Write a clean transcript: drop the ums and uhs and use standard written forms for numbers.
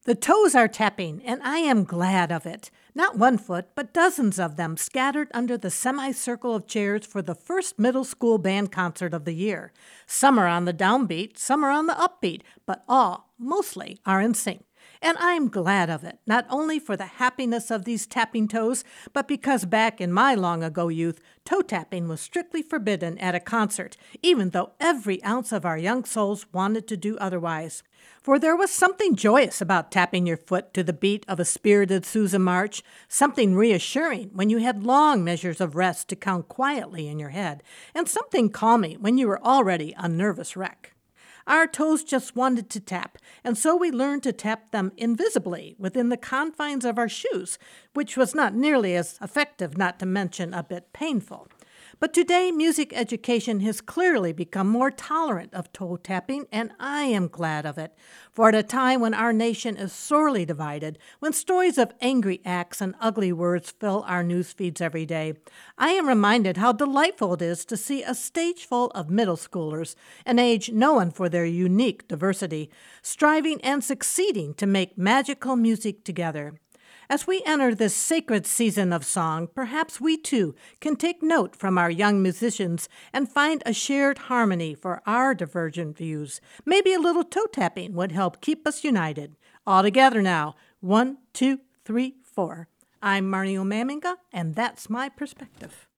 The toes are tapping, and I am glad of it. Not one foot, but dozens of them scattered under the semicircle of chairs for the first middle school band concert of the year. Some are on the downbeat, some are on the upbeat, but all, mostly, are in sync. And I'm glad of it, not only for the happiness of these tapping toes, but because back in my long-ago youth, toe tapping was strictly forbidden at a concert, even though every ounce of our young souls wanted to do otherwise. For there was something joyous about tapping your foot to the beat of a spirited Sousa march, something reassuring when you had long measures of rest to count quietly in your head, and something calming when you were already a nervous wreck. Our toes just wanted to tap, and so we learned to tap them invisibly within the confines of our shoes, which was not nearly as effective, not to mention a bit painful. But today, music education has clearly become more tolerant of toe tapping, and I am glad of it. For at a time when our nation is sorely divided, when stories of angry acts and ugly words fill our news feeds every day, I am reminded how delightful it is to see a stage full of middle schoolers, an age known for their unique diversity, striving and succeeding to make magical music together. As we enter this sacred season of song, perhaps we too can take note from our young musicians and find a shared harmony for our divergent views. Maybe a little toe tapping would help keep us united. All together now. 1, 2, 3, 4. I'm Marnie O'Maminga, and that's my perspective.